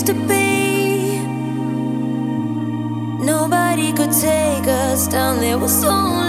to be. Nobody could take us down, there was only